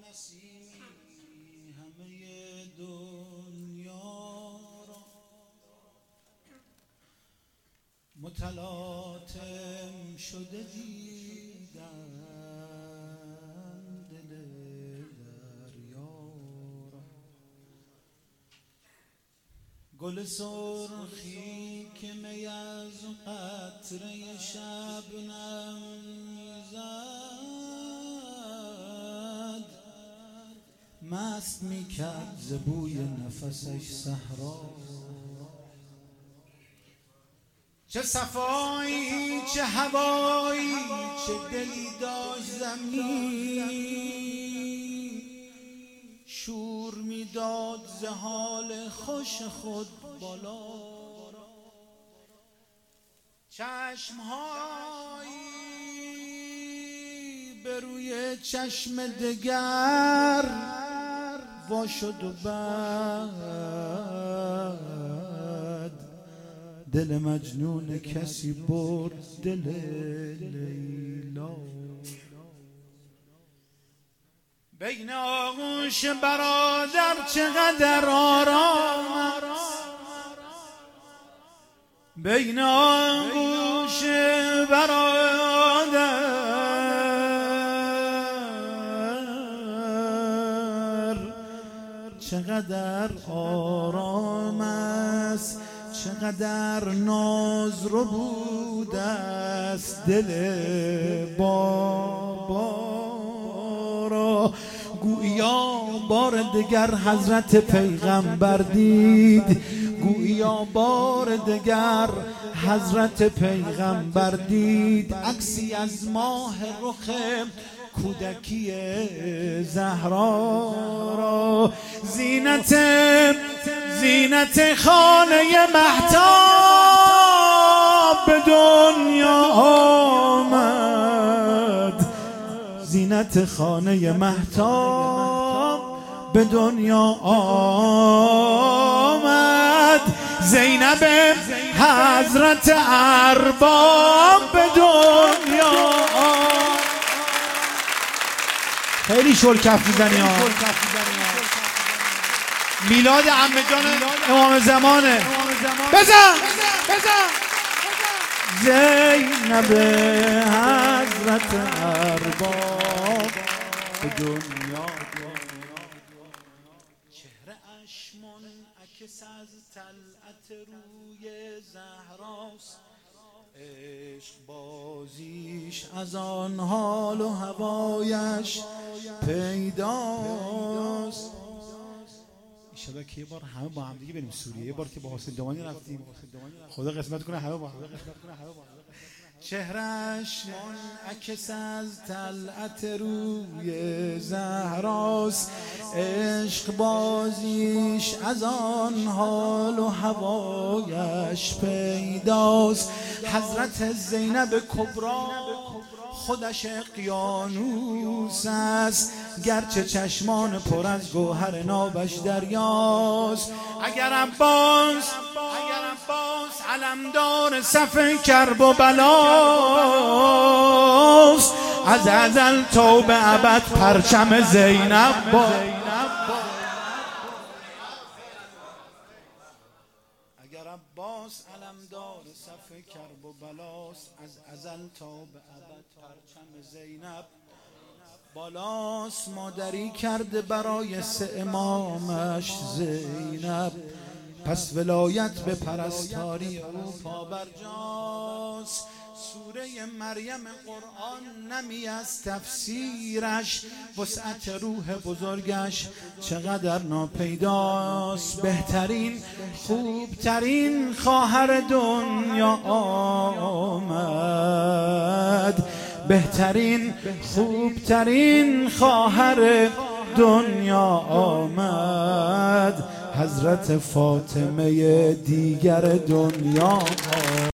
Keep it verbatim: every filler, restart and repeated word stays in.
نسیمی همه دنیا را متلاطم شده دیدم دل دریا را. گل سرخی که می از قطره شبنم میزد مست میکرد ز بوی نفسش صحرا. چه صفایی چه هوایی چه دلی داشت زمین، شور میداد ز حال خوش خود بالا. چشمهایی به روی چشم دگر وا شد و بعد دل مجنون کسی برد دل لیلا. بین آغوش برادر چقدر آرام است، بین آغوش برادر چقدر آرام است، چقدر ناز رو بود است دل بابا را. گویا بار دگر حضرت پیغمبر دید، گویا بار دگر حضرت پیغمبر دید عکسی از ماه رخ کودکی زهرا را. زینت زینت خانه مهتاب به دنیا آمد، زینت خانه مهتاب به دنیا آمد. زینب حضرت ارباب به دنیا آمد. خیلی شل کف میزنی ها. میلاد عمه جان امام زمانه. بزن بزن. زینب حضرت ارباب به دنیا. چهره اش منعکس از طلعت روی زهراست، عشق بازیش از آن حال و هوایش پیداست. ایشالا که یه بار همه با هم دیگه بریم سوریه، یه بار که با حسین دوانی رفتیم خدا قسمت کنه همه با هم. چهرش منعکس از طلعت روی زهراست، عشق بازیش از آن حال و هوایش پیداست. حضرت زینب کبرا خودش اقیانوس است، گرچه چشمان پر از گوهر نابش دریاست. اگر عباس اگر عباس علمدار صف کرب و بلاست، از ازل تا به ابد پرچم زینب با. اگر عباس علمدار صف کرب و بلاست، از ازل تا به ابد پرچم زینب بالاست. مادری کرده برای سه امامش زینب، پس ولایت به پرستاری او پابرجاست. سوره مریم قرآن نمی از تفسیرش، وسعت روح بزرگش چقدر ناپیداست. بهترین خوبترین خواهر دنیا آمد، بهترین خوبترین خواهر دنیا آمد. حضرت فاطمه دیگر دنیا آمد.